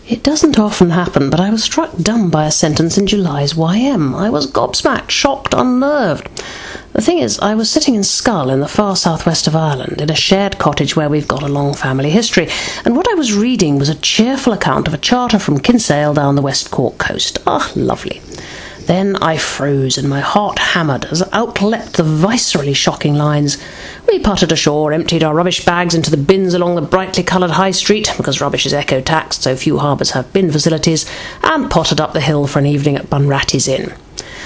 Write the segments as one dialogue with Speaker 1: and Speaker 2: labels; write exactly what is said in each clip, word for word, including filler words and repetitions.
Speaker 1: It doesn't often happen, but I was struck dumb by a sentence in July's Y M. I was gobsmacked, shocked, unnerved. The thing is, I was sitting in Schull in the far southwest of Ireland, in a shared cottage where we've got a long family history, and what I was reading was a cheerful account of a charter from Kinsale down the West Cork coast. Ah, lovely. Then I froze and my heart hammered as out leapt the viscerally shocking lines. We putted ashore, emptied our rubbish bags into the bins along the brightly coloured high street, because rubbish is eco-taxed, so few harbours have bin facilities, and pottered up the hill for an evening at Bunratty's Inn.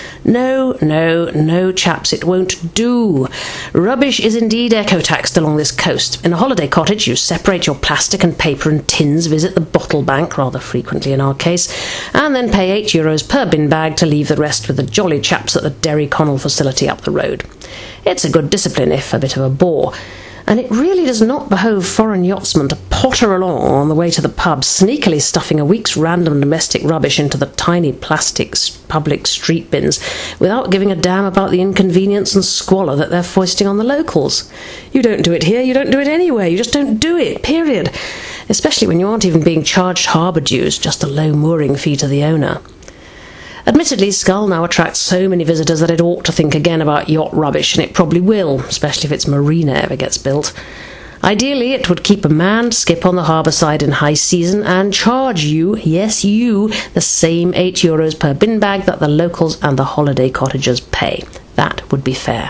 Speaker 1: No, no, no, chaps, it won't do. Rubbish is indeed eco-taxed along this coast. In a holiday cottage, you separate your plastic and paper and tins, visit the bottle bank, rather frequently in our case, and then pay eight euros per bin bag to leave the rest with the jolly chaps at the Derry Connell facility up the road. It's a good discipline, if a bit of a bore. And it really does not behove foreign yachtsmen to potter along on the way to the pub, sneakily stuffing a week's random domestic rubbish into the tiny plastic public street bins, without giving a damn about the inconvenience and squalor that they're foisting on the locals. You don't do it here, you don't do it anywhere, you just don't do it, period. Especially when you aren't even being charged harbour dues, just a low mooring fee to the owner. Admittedly, Schull now attracts so many visitors that it ought to think again about yacht rubbish, and it probably will, especially if its marina ever gets built. Ideally, it would keep a manned skip on the harbour side in high season and charge you, yes you, the same eight euros per bin bag that the locals and the holiday cottagers pay. That would be fair.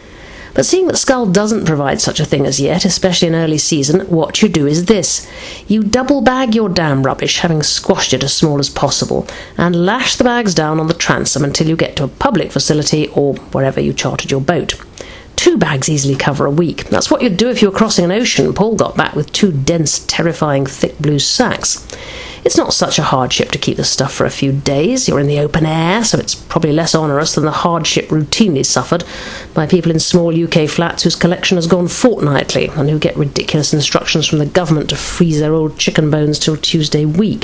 Speaker 1: But seeing that Schull doesn't provide such a thing as yet, especially in early season, what you do is this. You double bag your damn rubbish, having squashed it as small as possible, and lash the bags down on the transom until you get to a public facility or wherever you chartered your boat. Two bags easily cover a week. That's what you'd do if you were crossing an ocean. Paul got back with two dense, terrifying, thick blue sacks. It's not such a hardship to keep the stuff for a few days. You're in the open air, so it's probably less onerous than the hardship routinely suffered by people in small U K flats whose collection has gone fortnightly and who get ridiculous instructions from the government to freeze their old chicken bones till Tuesday week.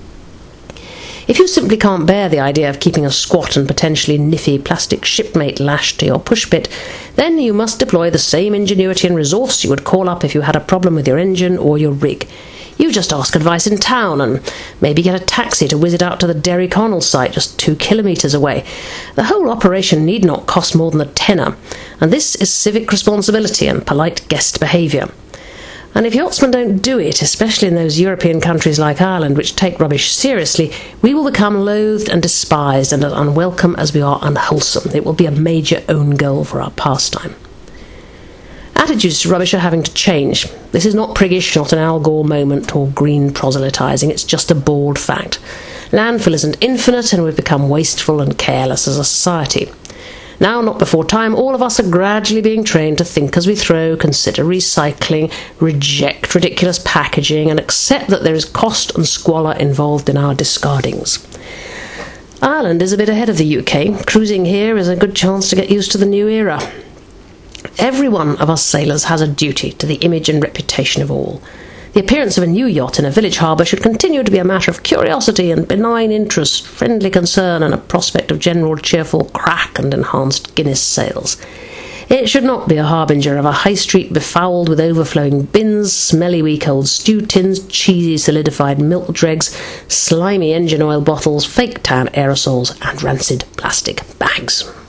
Speaker 1: If you simply can't bear the idea of keeping a squat and potentially niffy plastic shipmate lashed to your pushpit, then you must deploy the same ingenuity and resource you would call up if you had a problem with your engine or your rig. You just ask advice in town and maybe get a taxi to whiz it out to the Derry Connell site just two kilometres away. The whole operation need not cost more than a tenner, and this is civic responsibility and polite guest behaviour. And if yachtsmen don't do it, especially in those European countries like Ireland which take rubbish seriously, we will become loathed and despised and as unwelcome as we are unwholesome. It will be a major own goal for our pastime. Attitudes to rubbish are having to change. This is not priggish, not an Al Gore moment or green proselytising, it's just a bald fact. Landfill isn't infinite and we've become wasteful and careless as a society. Now, not before time, all of us are gradually being trained to think as we throw, consider recycling, reject ridiculous packaging, and accept that there is cost and squalor involved in our discardings. Ireland is a bit ahead of the U K. Cruising here is a good chance to get used to the new era. Every one of us sailors has a duty to the image and reputation of all. The appearance of a new yacht in a village harbour should continue to be a matter of curiosity and benign interest, friendly concern, and a prospect of general cheerful crack and enhanced Guinness sales. It should not be a harbinger of a high street befouled with overflowing bins, smelly week-old stew tins, cheesy solidified milk dregs, slimy engine oil bottles, fake tan aerosols, and rancid plastic bags.